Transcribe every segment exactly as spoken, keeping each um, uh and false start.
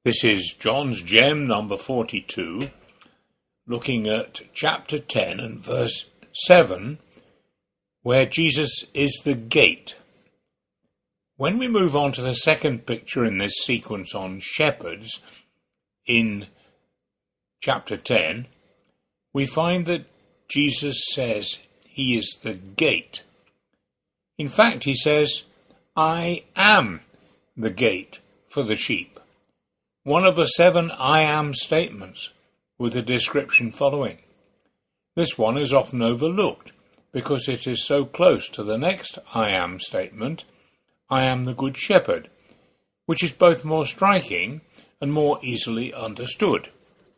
This is John's Gem number forty-two, looking at chapter ten and verse seven, where Jesus is the gate. When we move on to the second picture in this sequence on shepherds in chapter ten, we find that Jesus says he is the gate. In fact, he says, I am the gate for the sheep. One of the seven I am statements, with a description following. This one is often overlooked because it is so close to the next I am statement, I am the good shepherd, which is both more striking and more easily understood.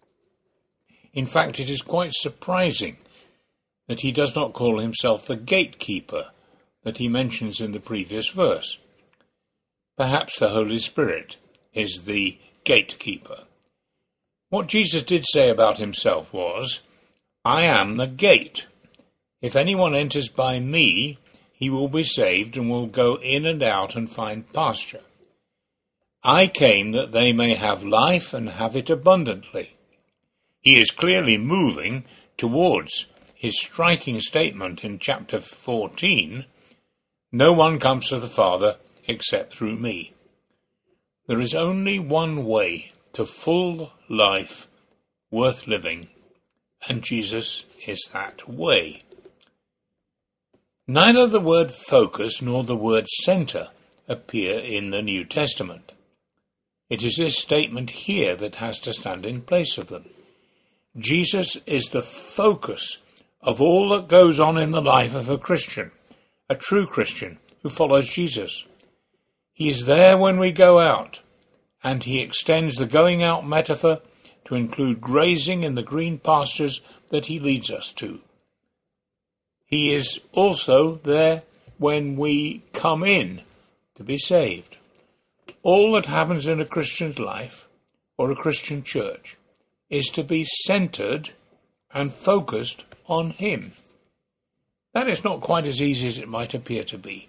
In fact, it is quite surprising that he does not call himself the gatekeeper that he mentions in the previous verse. Perhaps the Holy Spirit is the gatekeeper. What Jesus did say about himself was, I am the gate. If anyone enters by me, he will be saved and will go in and out and find pasture. I came that they may have life and have it abundantly. He is clearly moving towards his striking statement in chapter fourteen, no one comes to the Father except through me. There is only one way to full life worth living, and Jesus is that way. Neither the word focus nor the word center appear in the New Testament. It is this statement here that has to stand in place of them. Jesus is the focus of all that goes on in the life of a Christian, a true Christian who follows Jesus. He is there when we go out, and he extends the going out metaphor to include grazing in the green pastures that he leads us to. He is also there when we come in to be saved. All that happens in a Christian's life, or a Christian church, is to be centered and focused on him. That is not quite as easy as it might appear to be.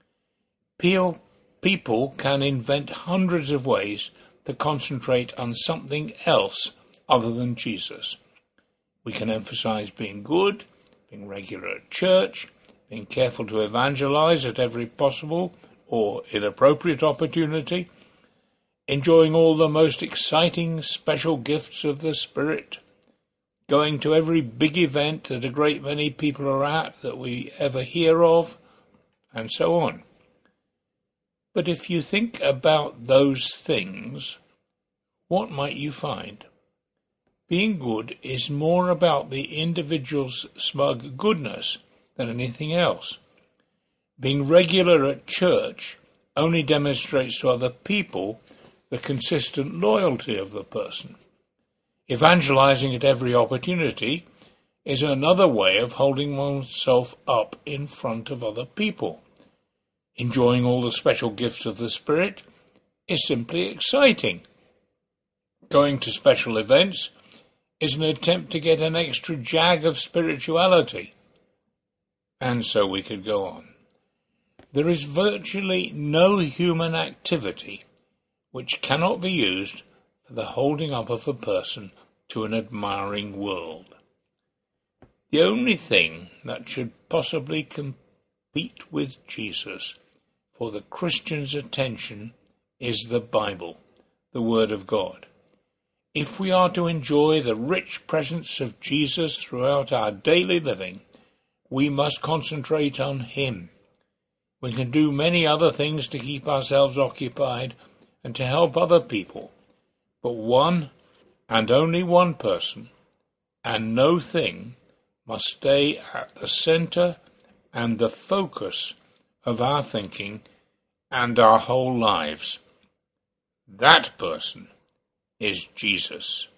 People can invent hundreds of ways to concentrate on something else other than Jesus. We can emphasize being good, being regular at church, being careful to evangelize at every possible or inappropriate opportunity, enjoying all the most exciting special gifts of the Spirit, going to every big event that a great many people are at that we ever hear of, and so on. But if you think about those things, what might you find? Being good is more about the individual's smug goodness than anything else. Being regular at church only demonstrates to other people the consistent loyalty of the person. Evangelizing at every opportunity is another way of holding oneself up in front of other people. Enjoying all the special gifts of the Spirit is simply exciting. Going to special events is an attempt to get an extra jag of spirituality. And so we could go on. There is virtually no human activity which cannot be used for the holding up of a person to an admiring world. The only thing that should possibly compete with Jesus for the Christian's attention is the Bible, the Word of God. If we are to enjoy the rich presence of Jesus throughout our daily living, we must concentrate on him. We can do many other things to keep ourselves occupied and to help other people, but one and only one person and no thing must stay at the center and the focus of our thinking and our whole lives. That person is Jesus.